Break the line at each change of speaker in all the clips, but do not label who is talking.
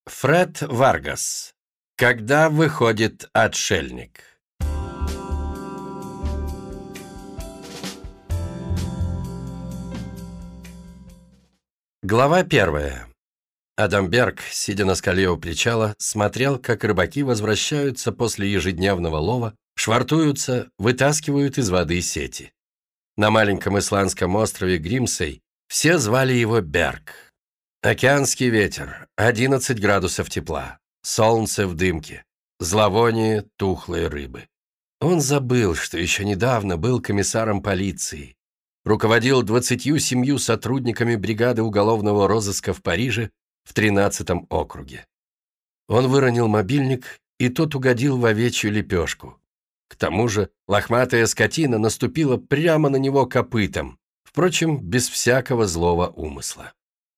Фред Варгас. Когда выходит отшельник? Глава 1. Адамберг, сидя на скале у причала, смотрел, как рыбаки возвращаются после ежедневного лова, швартуются, вытаскивают из воды сети. На маленьком исландском острове Гримсей все звали его Берг. Океанский ветер, 11 градусов тепла, солнце в дымке, зловоние тухлой рыбы. Он забыл, что еще недавно был комиссаром полиции, руководил 27 сотрудниками бригады уголовного розыска в Париже в 13-м округе. Он выронил мобильник, и тот угодил в овечью лепешку. К тому же лохматая скотина наступила прямо на него копытом, впрочем, без всякого злого умысла.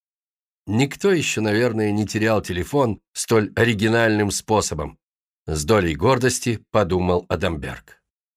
Никто еще, наверное, не терял телефон столь оригинальным способом. С долей гордости подумал Адамберг.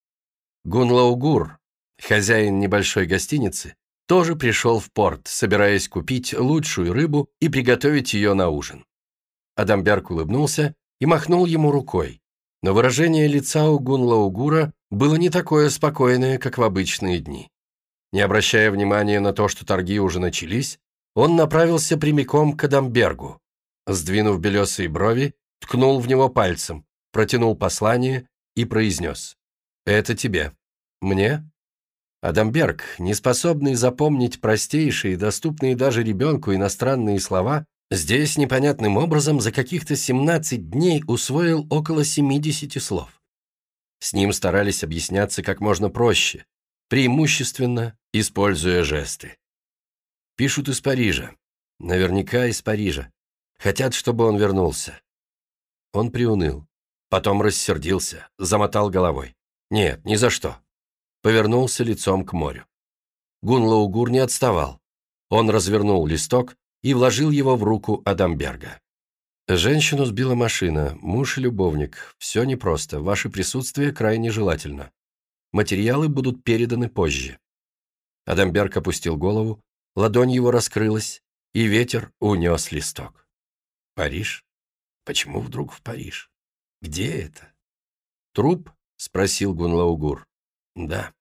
Гунлаугур, хозяин небольшой гостиницы, тоже пришел в порт, собираясь купить лучшую рыбу и приготовить ее на ужин. Адамберг улыбнулся и махнул ему рукой, но выражение лица у Гунлаугура было не такое спокойное, как в обычные дни. Не обращая внимания на то, что торги уже начались, он направился прямиком к Адамбергу. Сдвинув белесые брови, ткнул в него пальцем, протянул послание и произнес: «Это тебе». «Мне?» Адамберг, неспособный запомнить простейшие, доступные даже ребенку иностранные слова, здесь непонятным образом за каких-то 17 дней усвоил около 70 слов. С ним старались объясняться как можно проще, преимущественно используя жесты. Пишут из Парижа. Наверняка из Парижа. Хотят, чтобы он вернулся. Он приуныл. Потом рассердился, замотал головой. Нет, ни за что. Повернулся лицом к морю. Гунлаугур не отставал. Он развернул листок и вложил его в руку Адамберга. Женщину сбила машина, муж и любовник. Все непросто, ваше присутствие крайне желательно. Материалы будут переданы позже. Адамберг опустил голову, ладонь его раскрылась, и ветер унес листок. Париж? Почему вдруг в Париж? Где это? Труп? Спросил Гунлаугур. Да.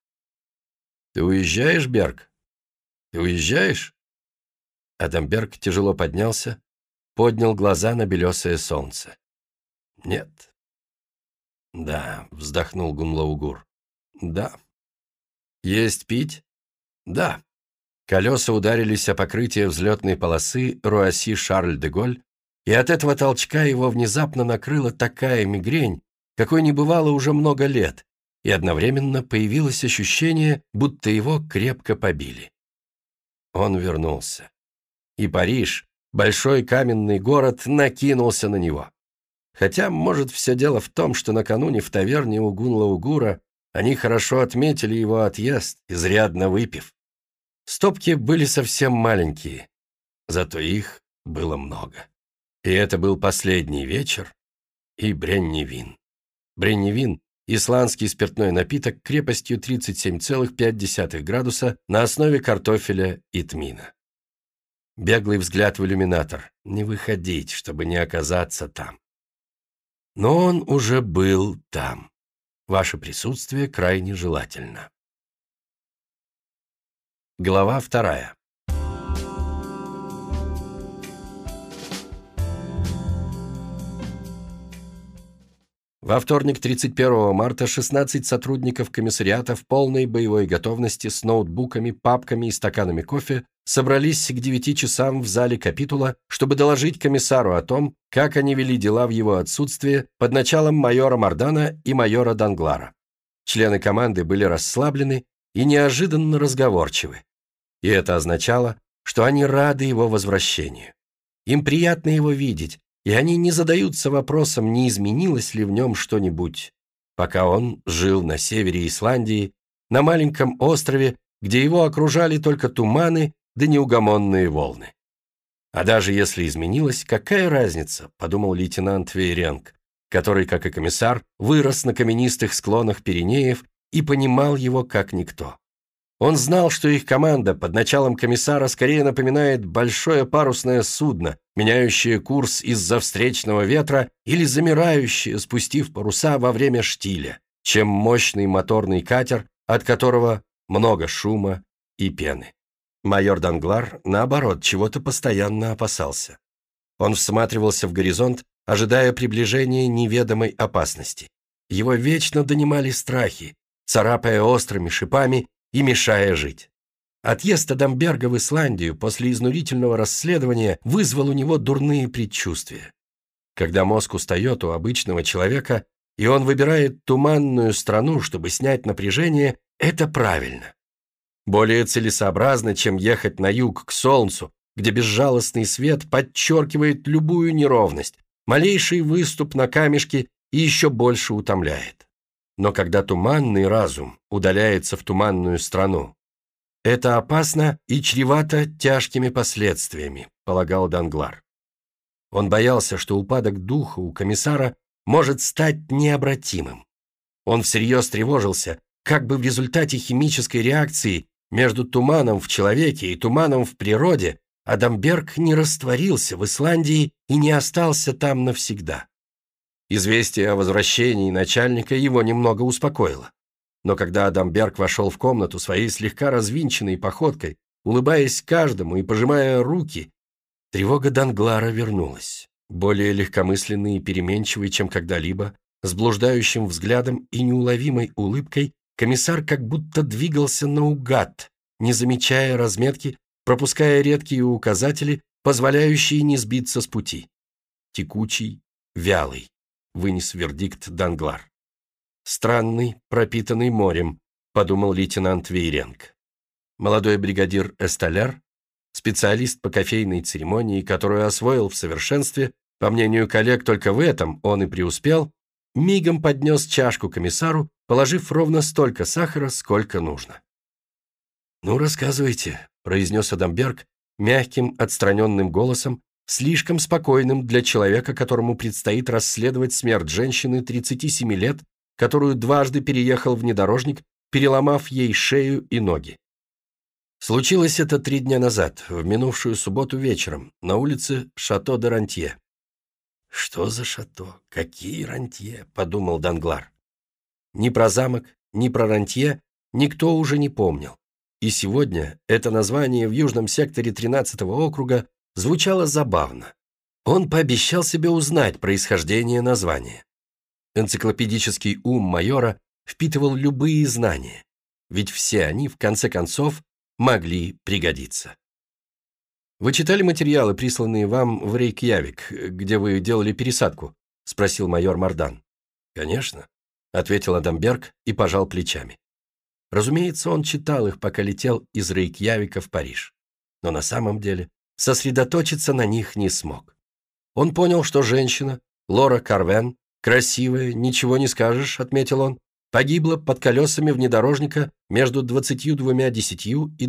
Ты уезжаешь, Берг? Ты уезжаешь? Адамберг тяжело поднялся, поднял глаза на белесое солнце. Нет. Да, вздохнул Гунлаугур. Да. Есть пить? Да. Колеса ударились о покрытие взлетной полосы Руасси-Шарль-де-Голь, и от этого толчка его внезапно накрыла такая мигрень, какой не бывало уже много лет, и одновременно появилось ощущение, будто его крепко побили. Он вернулся. И Париж, большой каменный город, накинулся на него. Хотя, может, все дело в том, что накануне в таверне у Гунлаугура они хорошо отметили его отъезд, изрядно выпив. Стопки были совсем маленькие, зато их было много. И это был последний вечер и бренневин. Бренневин – исландский спиртной напиток крепостью 37,5 градуса на основе картофеля и тмина. Беглый взгляд в иллюминатор. Не выходить, чтобы не оказаться там. Но он уже был там. Ваше присутствие крайне желательно. Глава 2. Во вторник, 31 марта, 16 сотрудников комиссариата в полной боевой готовности с ноутбуками, папками и стаканами кофе собрались к 9 часам в зале капитула, чтобы доложить комиссару о том, как они вели дела в его отсутствие под началом майора Мардана и майора Данглара. Члены команды были расслаблены и неожиданно разговорчивы. И это означало, что они рады его возвращению. Им приятно его видеть, и они не задаются вопросом, не изменилось ли в нем что-нибудь, пока он жил на севере Исландии, на маленьком острове, где его окружали только туманы да неугомонные волны. А даже если изменилось, какая разница, подумал лейтенант Вейренг, который, как и комиссар, вырос на каменистых склонах Пиренеев и понимал его как никто. Он знал, что их команда под началом комиссара скорее напоминает большое парусное судно, меняющее курс из-за встречного ветра или замирающее, спустив паруса во время штиля, чем мощный моторный катер, от которого много шума и пены. Майор Данглар, наоборот, чего-то постоянно опасался. Он всматривался в горизонт, ожидая приближения неведомой опасности. Его вечно донимали страхи, царапая острыми шипами и мешая жить. Отъезд Адамберга в Исландию после изнурительного расследования вызвал у него дурные предчувствия. Когда мозг устает у обычного человека, и он выбирает туманную страну, чтобы снять напряжение, это правильно. Более целесообразно, чем ехать на юг к солнцу, где безжалостный свет подчеркивает любую неровность, малейший выступ на камешке и еще больше утомляет. Но когда туманный разум удаляется в туманную страну, это опасно и чревато тяжкими последствиями, полагал Данглар. Он боялся, что упадок духа у комиссара может стать необратимым. Он всерьез тревожился, как бы в результате химической реакции между туманом в человеке и туманом в природе Адамберг не растворился в Исландии и не остался там навсегда. Известие о возвращении начальника его немного успокоило. Но когда Адамберг вошел в комнату своей слегка развинченной походкой, улыбаясь каждому и пожимая руки, тревога Данглара вернулась. Более легкомысленный и переменчивый, чем когда-либо, с блуждающим взглядом и неуловимой улыбкой, комиссар как будто двигался наугад, не замечая разметки, пропуская редкие указатели, позволяющие не сбиться с пути. Текучий, вялый, вынес вердикт Данглар. «Странный, пропитанный морем», — подумал лейтенант Вейренг. Молодой бригадир Эсталяр, специалист по кофейной церемонии, которую освоил в совершенстве, по мнению коллег, только в этом он и преуспел, мигом поднес чашку комиссару, положив ровно столько сахара, сколько нужно. «Ну, рассказывайте», — произнес Адамберг мягким, отстраненным голосом, слишком спокойным для человека, которому предстоит расследовать смерть женщины 37 лет, которую дважды переехал внедорожник, переломав ей шею и ноги. Случилось это 3 дня назад, в минувшую субботу вечером, на улице Шато-де-Рантье. «Что за шато? Какие рантье?» – подумал Данглар. Ни про замок, ни про рантье никто уже не помнил. И сегодня это название в южном секторе 13-го округа звучало забавно. Он пообещал себе узнать происхождение названия. Энциклопедический ум майора впитывал любые знания, ведь все они, в конце концов, могли пригодиться. «Вы читали материалы, присланные вам в Рейкьявик, где вы делали пересадку?» – спросил майор Мардан. «Конечно», – ответил Адамберг и пожал плечами. Разумеется, он читал их, пока летел из Рейкьявика в Париж. Но на самом деле сосредоточиться на них не смог. Он понял, что женщина, Лора Карвен, красивая, ничего не скажешь, отметил он, погибла под колесами внедорожника между 22:10 и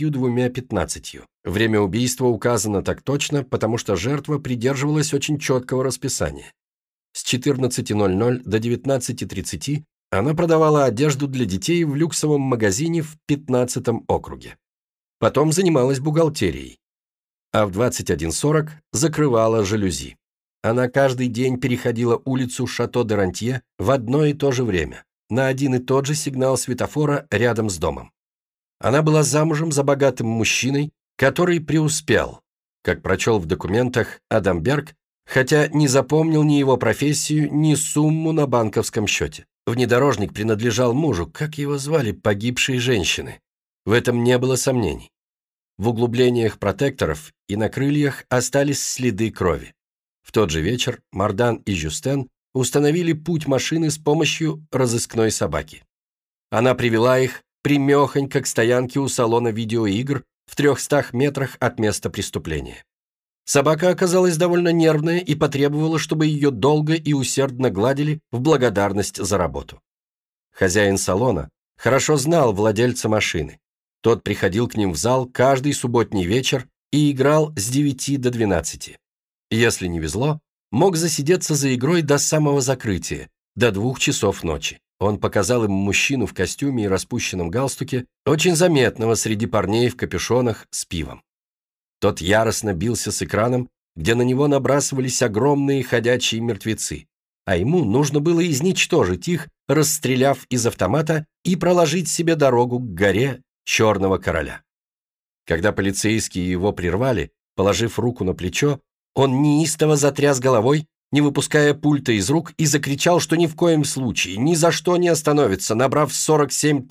22:15. Время убийства указано так точно, потому что жертва придерживалась очень четкого расписания. С 14:00 до 19:30 она продавала одежду для детей в люксовом магазине в 15-м округе. Потом занималась бухгалтерией. А в 21:40 закрывала жалюзи. Она каждый день переходила улицу Шато-де-Рантье в одно и то же время, на один и тот же сигнал светофора рядом с домом. Она была замужем за богатым мужчиной, который преуспел, как прочел в документах Адамберг, хотя не запомнил ни его профессию, ни сумму на банковском счете. Внедорожник принадлежал мужу, как его звали, погибшей женщины. В этом не было сомнений. В углублениях протекторов и на крыльях остались следы крови. В тот же вечер Мардан и Жюстен установили путь машины с помощью разыскной собаки. Она привела их прямехонько к стоянке у салона видеоигр в 300 метрах от места преступления. Собака оказалась довольно нервная и потребовала, чтобы ее долго и усердно гладили в благодарность за работу. Хозяин салона хорошо знал владельца машины. Тот приходил к ним в зал каждый субботний вечер и играл с 9 до 12. Если не везло, мог засидеться за игрой до самого закрытия, до 2 часов ночи. Он показал им мужчину в костюме и распущенном галстуке, очень заметного среди парней в капюшонах с пивом. Тот яростно бился с экраном, где на него набрасывались огромные ходячие мертвецы, а ему нужно было изничтожить их, расстреляв из автомата и проложить себе дорогу к горе Черного Короля. Когда полицейские его прервали, положив руку на плечо, он неистово затряс головой, не выпуская пульта из рук, и закричал, что ни в коем случае, ни за что не остановится, набрав 47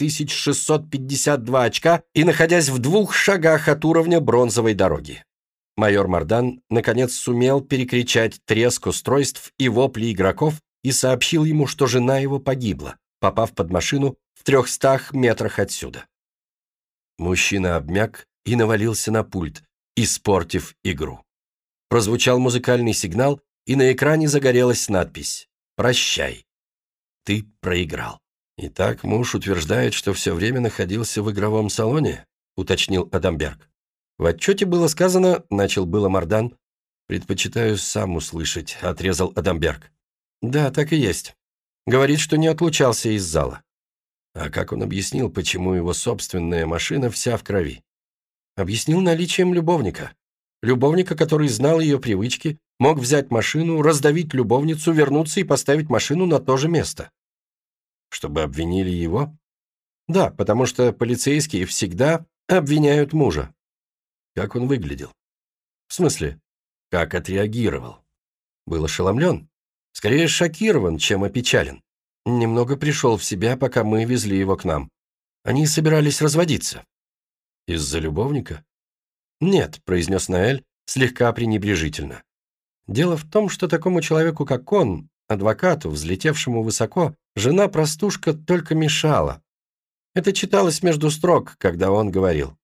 652 очка и находясь в 2 шагах от уровня бронзовой дороги. Майор Мардан наконец сумел перекричать треск устройств и вопли игроков и сообщил ему, что жена его погибла, попав под машину в 300 метрах отсюда. Мужчина обмяк и навалился на пульт, испортив игру. Прозвучал музыкальный сигнал, и на экране загорелась надпись «Прощай. Ты проиграл». «Итак, муж утверждает, что все время находился в игровом салоне?» — уточнил Адамберг. «В отчете было сказано», — начал было Мардан. «Предпочитаю сам услышать», — отрезал Адамберг. «Да, так и есть. Говорит, что не отлучался из зала». А как он объяснил, почему его собственная машина вся в крови? Объяснил наличием любовника. Любовника, который знал ее привычки, мог взять машину, раздавить любовницу, вернуться и поставить машину на то же место. Чтобы обвинили его? Да, потому что полицейские всегда обвиняют мужа. Как он выглядел? В смысле, как отреагировал? Был ошеломлен? Скорее шокирован, чем опечален. Немного пришел в себя, пока мы везли его к нам. Они собирались разводиться. Из-за любовника? Нет, произнес Наэль слегка пренебрежительно. Дело в том, что такому человеку, как он, адвокату, взлетевшему высоко, жена-простушка только мешала. Это читалось между строк, когда он говорил.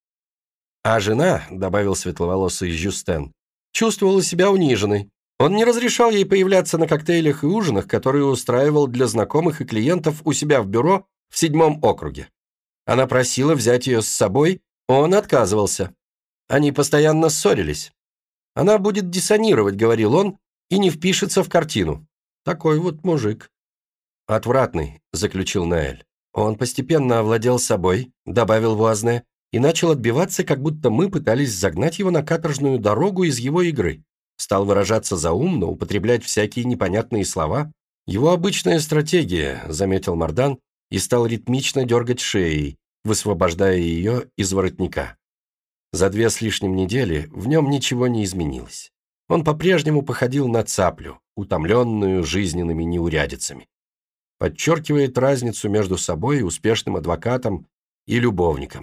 А жена, добавил светловолосый Жюстен, чувствовала себя униженной. Он не разрешал ей появляться на коктейлях и ужинах, которые устраивал для знакомых и клиентов у себя в бюро в 7-м округе. Она просила взять ее с собой, он отказывался. Они постоянно ссорились. Она будет диссонировать, говорил он, и не впишется в картину. Такой вот мужик. Отвратный, заключил Наэль. Он постепенно овладел собой, добавил Вуазне, и начал отбиваться, как будто мы пытались загнать его на каторжную дорогу из его игры. Стал выражаться заумно, употреблять всякие непонятные слова. Его обычная стратегия, заметил Мардан, и стал ритмично дергать шеей, высвобождая ее из воротника. За 2 с лишним недели в нем ничего не изменилось. Он по-прежнему походил на цаплю, утомленную жизненными неурядицами. Подчеркивает разницу между собой, успешным адвокатом, и любовником.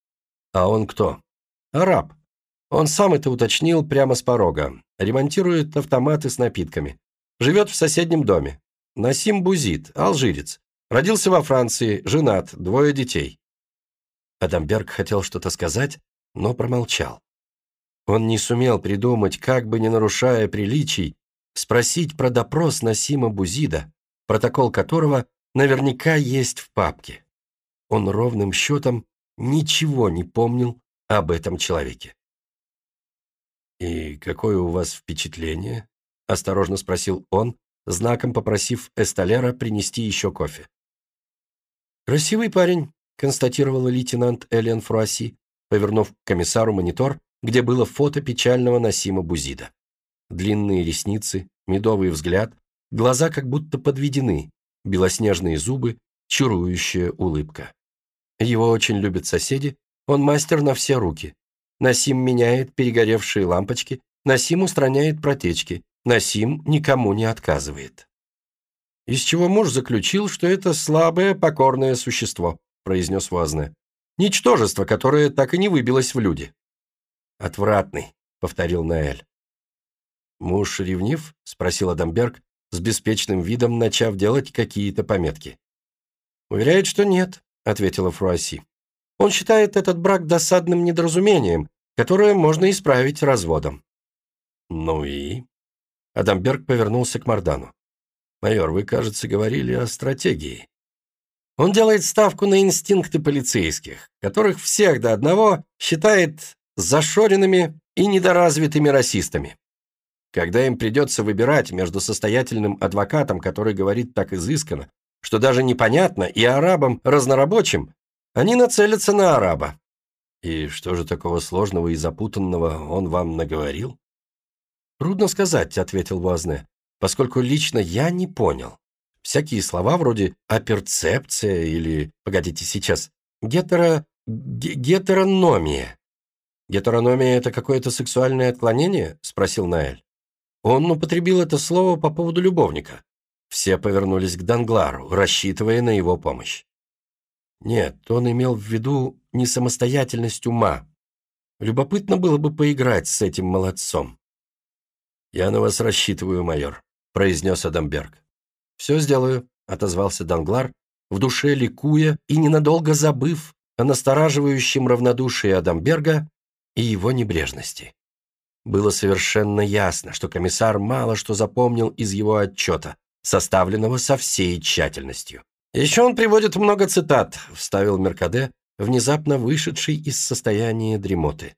А он кто? Араб. Он сам это уточнил прямо с порога. Ремонтирует автоматы с напитками. Живет в соседнем доме. Насим Бузид, алжирец. Родился во Франции, женат, 2 детей. Адамберг хотел что-то сказать, но промолчал. Он не сумел придумать, как бы не нарушая приличий, спросить про допрос Насима Бузида, протокол которого наверняка есть в папке. Он ровным счетом ничего не помнил об этом человеке. «И какое у вас впечатление?» – осторожно спросил он, знаком попросив Эсталера принести еще кофе. «Красивый парень», – констатировала лейтенант Элен Фруасси, повернув к комиссару монитор, где было фото печального Насима Бузида. Длинные ресницы, медовый взгляд, глаза как будто подведены, белоснежные зубы, чарующая улыбка. Его очень любят соседи, он мастер на все руки. Насим меняет перегоревшие лампочки, Насим устраняет протечки, Насим никому не отказывает. «Из чего муж заключил, что это слабое, покорное существо», произнес Вуазне. «Ничтожество, которое так и не выбилось в люди». «Отвратный», — повторил Наэль. «Муж ревнив?» — спросил Адамберг, с беспечным видом начав делать какие-то пометки. «Уверяет, что нет», — ответила Фруасси. «Он считает этот брак досадным недоразумением, которое можно исправить разводом». «Ну и?» Адамберг повернулся к Мардану. «Майор, вы, кажется, говорили о стратегии». «Он делает ставку на инстинкты полицейских, которых всех до одного считает зашоренными и недоразвитыми расистами. Когда им придется выбирать между состоятельным адвокатом, который говорит так изысканно, что даже непонятно, и арабам разнорабочим они нацелятся на араба. И что же такого сложного и запутанного он вам наговорил? Трудно сказать, ответил Вуазне, поскольку лично я не понял. Всякие слова вроде «аперцепция» или, погодите сейчас, «гетерономия». «Гетерономия – это какое-то сексуальное отклонение?» – спросил Наэль. Он употребил это слово по поводу любовника. Все повернулись к Данглару, рассчитывая на его помощь. Нет, он имел в виду не самостоятельность ума. Любопытно было бы поиграть с этим молодцом. «Я на вас рассчитываю, майор», – произнес Адамберг. «Все сделаю», – отозвался Данглар, в душе ликуя и ненадолго забыв о настораживающем равнодушии Адамберга и его небрежности. Было совершенно ясно, что комиссар мало что запомнил из его отчета, составленного со всей тщательностью. «Еще он приводит много цитат», – вставил Меркаде, внезапно вышедший из состояния дремоты.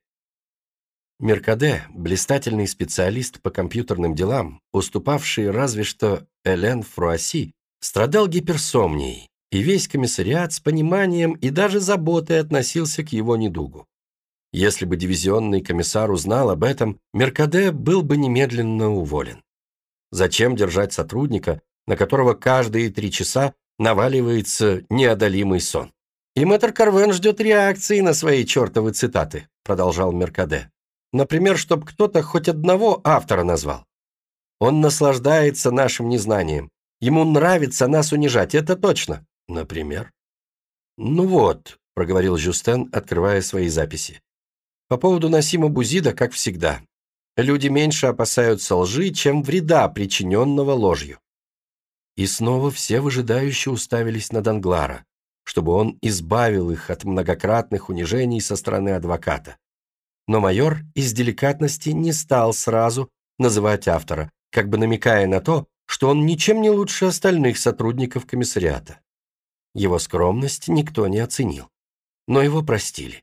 Меркаде, блистательный специалист по компьютерным делам, уступавший разве что Элен Фруасси, страдал гиперсомнией, и весь комиссариат с пониманием и даже заботой относился к его недугу. Если бы дивизионный комиссар узнал об этом, Меркаде был бы немедленно уволен. Зачем держать сотрудника, на которого каждые 3 часа наваливается неодолимый сон? «И мэтр Карвен ждет реакции на свои чертовы цитаты», продолжал Меркаде. «Например, чтобы кто-то хоть одного автора назвал. Он наслаждается нашим незнанием. Ему нравится нас унижать, это точно. Например?» «Ну вот», проговорил Жюстен, открывая свои записи. «По поводу Насима Бузида, как всегда. Люди меньше опасаются лжи, чем вреда, причиненного ложью». И снова все выжидающе уставились на Данглара, чтобы он избавил их от многократных унижений со стороны адвоката. Но майор из деликатности не стал сразу называть автора, как бы намекая на то, что он ничем не лучше остальных сотрудников комиссариата. Его скромность никто не оценил, но его простили.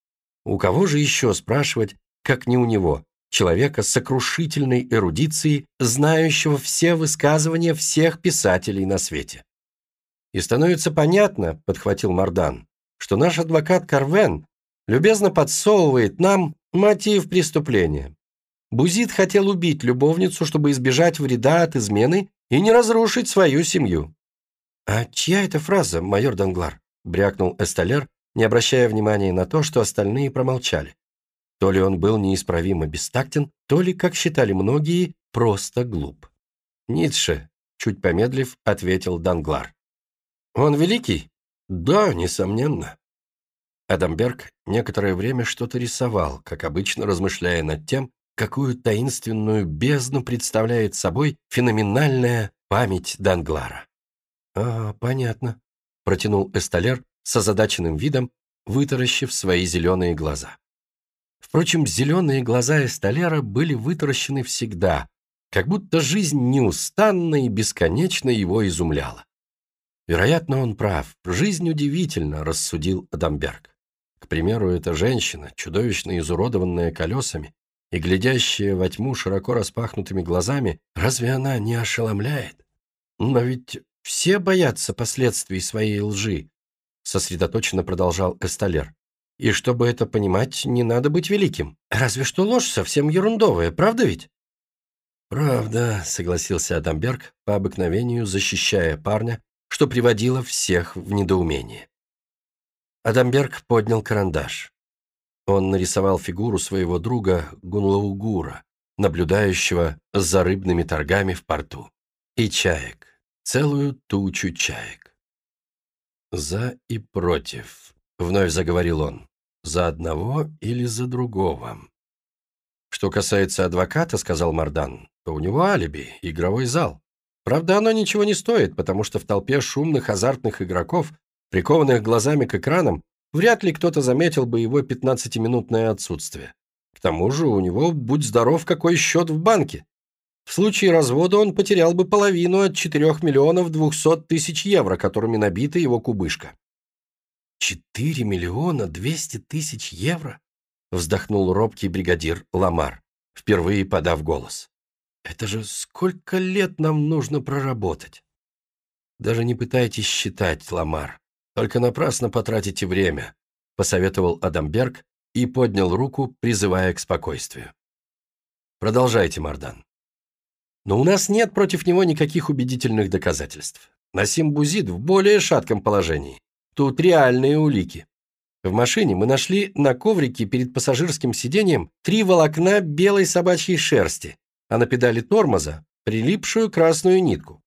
У кого же еще спрашивать, как не у него, человека с сокрушительной эрудицией, знающего все высказывания всех писателей на свете? «И становится понятно, — подхватил Мардан, — что наш адвокат Карвен любезно подсовывает нам мотив преступления. Бузид хотел убить любовницу, чтобы избежать вреда от измены и не разрушить свою семью». «А чья это фраза, майор Данглар?» — брякнул Эсталер, не обращая внимания на то, что остальные промолчали. То ли он был неисправимо бестактен, то ли, как считали многие, просто глуп. «Ницше», — чуть помедлив, ответил Данглар. «Он великий?» «Да, несомненно». Адамберг некоторое время что-то рисовал, как обычно размышляя над тем, какую таинственную бездну представляет собой феноменальная память Данглара. «А, понятно», — протянул Эсталер с озадаченным видом, вытаращив свои зеленые глаза. Впрочем, зеленые глаза Эсталера были вытаращены всегда, как будто жизнь неустанно и бесконечно его изумляла. Вероятно, он прав, жизнь удивительна, рассудил Адамберг. К примеру, эта женщина, чудовищно изуродованная колесами и глядящая во тьму широко распахнутыми глазами, разве она не ошеломляет? Но ведь все боятся последствий своей лжи, сосредоточенно продолжал Эсталер. И чтобы это понимать, не надо быть великим. Разве что ложь совсем ерундовая, правда ведь? «Правда», — согласился Адамберг, по обыкновению защищая парня, что приводило всех в недоумение. Адамберг поднял карандаш. Он нарисовал фигуру своего друга Гунлаугура, наблюдающего за рыбными торгами в порту. И чаек, целую тучу чаек. «За и против», — вновь заговорил он, — «за одного или за другого». «Что касается адвоката, — сказал Мардан, — то у него алиби, игровой зал. Правда, оно ничего не стоит, потому что в толпе шумных азартных игроков, прикованных глазами к экранам, вряд ли кто-то заметил бы его 15-минутное отсутствие. К тому же у него, будь здоров, какой счет в банке. В случае развода он потерял бы половину от 4 миллионов 200 тысяч евро, которыми набита его кубышка». 4 миллиона 200 тысяч евро? Вздохнул робкий бригадир Ламар, впервые подав голос. Это же сколько лет нам нужно проработать? «Даже не пытайтесь считать, Ламар. Только напрасно потратите время», — посоветовал Адамберг и поднял руку, призывая к спокойствию. «Продолжайте, Мардан». «Но у нас нет против него никаких убедительных доказательств. Насим Бузид в более шатком положении. Тут реальные улики. В машине мы нашли на коврике перед пассажирским сиденьем 3 волокна белой собачьей шерсти, а на педали тормоза прилипшую красную нитку.